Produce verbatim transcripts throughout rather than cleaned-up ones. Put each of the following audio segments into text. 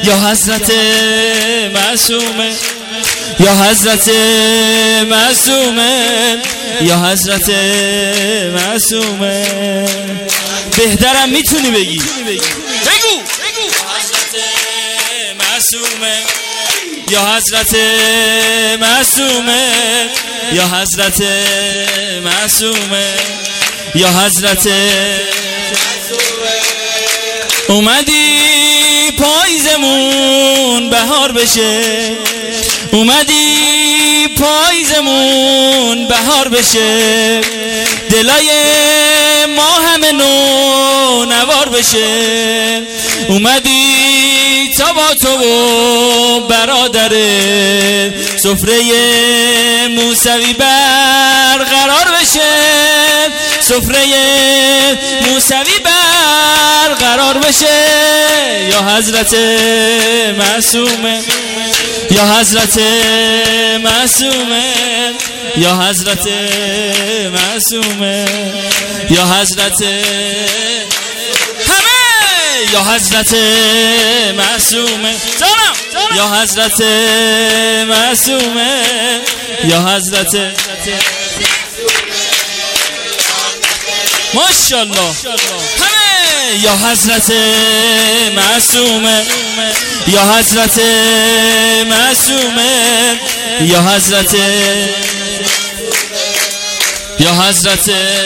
یا حضرت معصومه، یا حضرت معصومه، یا حضرت معصومه. بهترم میتونی بگی، بگو حضرت معصومه، یا حضرت معصومه، یا حضرت معصومه، یا حضرت. اومدی پاییزمون بهار بشه، اومدی پاییزمون بهار بشه، دلای ما همه نو نوار بشه. اومدی تا با تو و برادره سفره موسوی برقرار بشه، سفره موسوی برقرار بشه. یا حضرت معصومه، یا حضرت معصومه، یا حضرت معصومه، یا حضرت همه، یا حضرت معصومه جانم، یا حضرت معصومه، یا حضرت. ماشاءالله همه، یا حضرت معصومه، یا حضرت معصومه، یا حضرت، یا حضرت.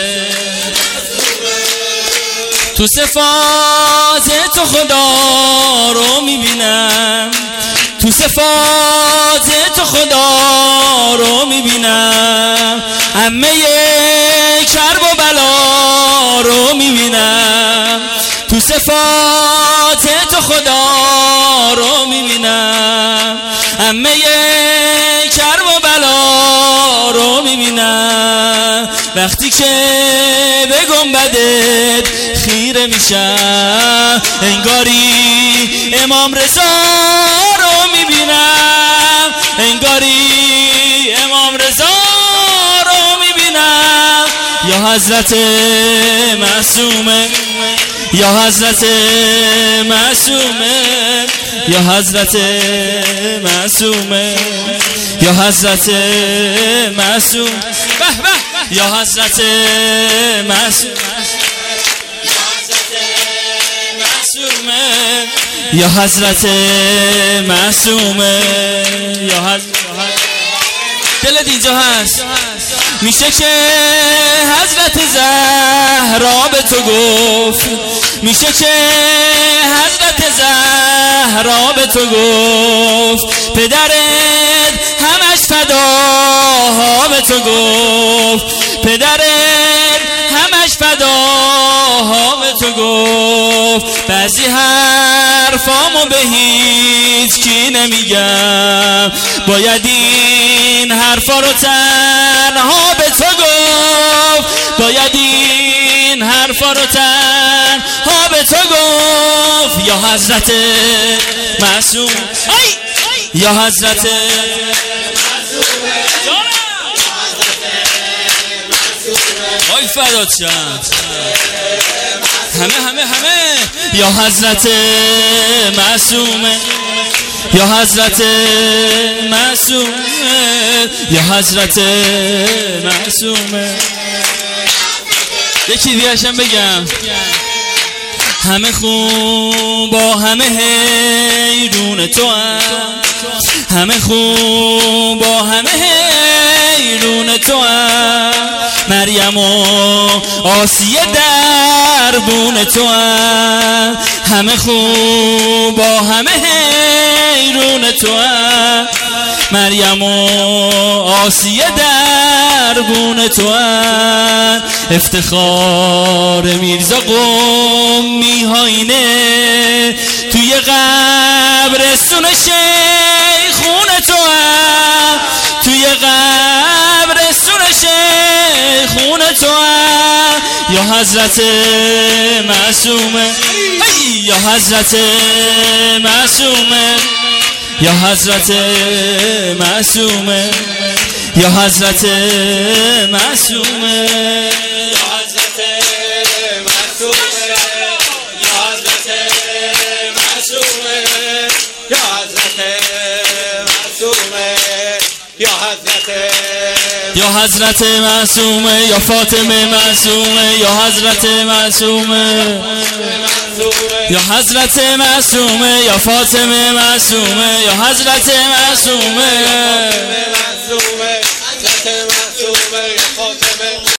تو صفات تو خدا رو میبینم، تو صفات تو خدا رو میبینم، همه کرب و بلا رو میبینم. تو صفات تو خدا رو میبینم، همه کرب و بلا رو میبینم. وقتی که به گنبدت خیره میشم، انگاری امام رضا رو میبینم، انگاری امام رضا رو میبینم. یا حضرت معصومه، یا حضرت معصومه، یا حضرت معصومه، یا حضرت معصوم، به به، یا حضرت معصوم، یا حضرت معصومه، یا حضرت. دلت اینجا هست، میشه که حضرت زهرا به تو گفت، میشه که حضرت زهرا به تو گفت، پدرت همش فداها به تو گفت، پدرت همش فداها به تو گفت. بعضی حرفامو به هیچ کی نمیگم، باید این حرفا رو تنها به تو گفت، باید این حرفا رو تنها به تو گفت. یا حضرت معصوم، یا حضرت وای فدات شم، همه همه همه، یا حضرت معصومه، یا حضرت معصومه، یا حضرت معصومه. یکی دیگرشم بگم، همه خوب با همه حیرون تو هم، همه خوب با همه حیرون تو هم، مریم و آسیه دربون تو هم، همه خوب با همه حیرون تو هم، مریم و آسیه دربون تو هم. افتخار میرزا قمی ها اینه، توی قبرستون شیخون تو هم، توی قبرستون شیخون تو هم. یا حضرت معصومه، یا حضرت معصومه، یا حضرت معصومه، یا حضرت معصومه، یا حضرت معصومه، یا حضرت معصومه. یا حضرت یا حضرت معصومه یا فاطمه معصومه یا حضرت معصومه یا حضرت معصومه یا فاطمه معصومه یا حضرت معصومه حضرت معصومه یا فاطمه